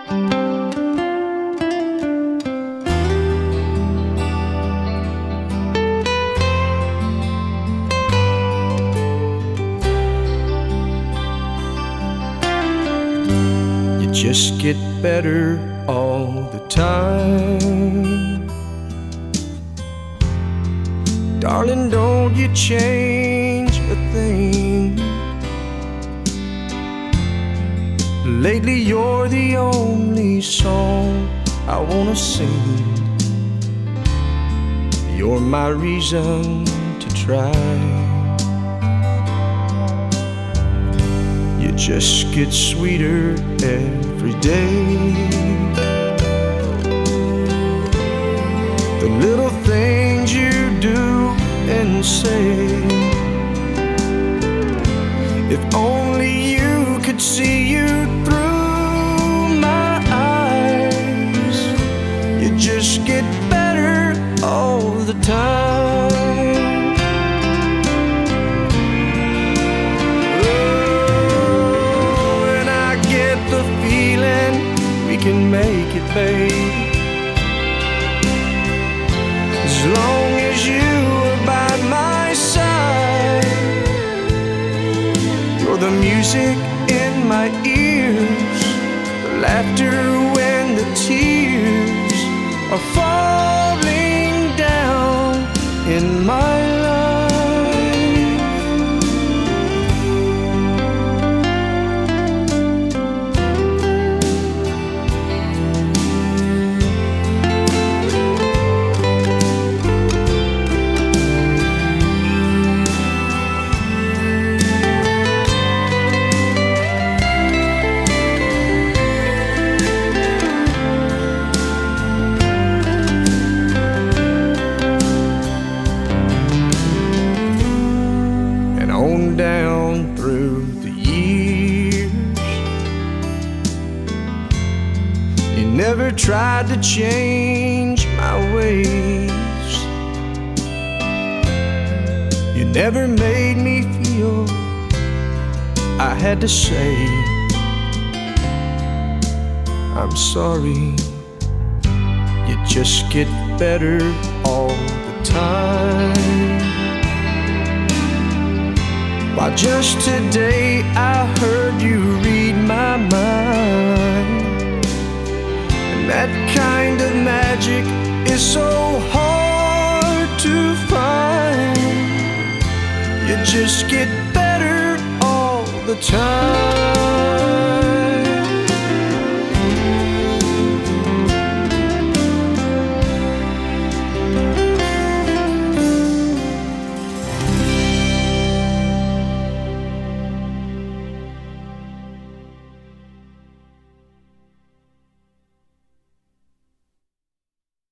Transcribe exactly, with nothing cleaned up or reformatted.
You just get better all the time. Darling, don't you change a thing. Lately you're the only song I wanna sing. You're my reason to try. You just get sweeter every day. The little things you do and say, if only you could see you through my eyes. You just get better all the time. Oh, and I get the feeling we can make it, babe. As long as you are by my side, you're the music in my ears, the laughter when the tears are falling down in my life. Down through the years, you never tried to change my ways. You never made me feel I had to say I'm sorry. You just get better all the time. Why, just today I heard you read my mind, and that kind of magic is so hard to find. You just get better all the time.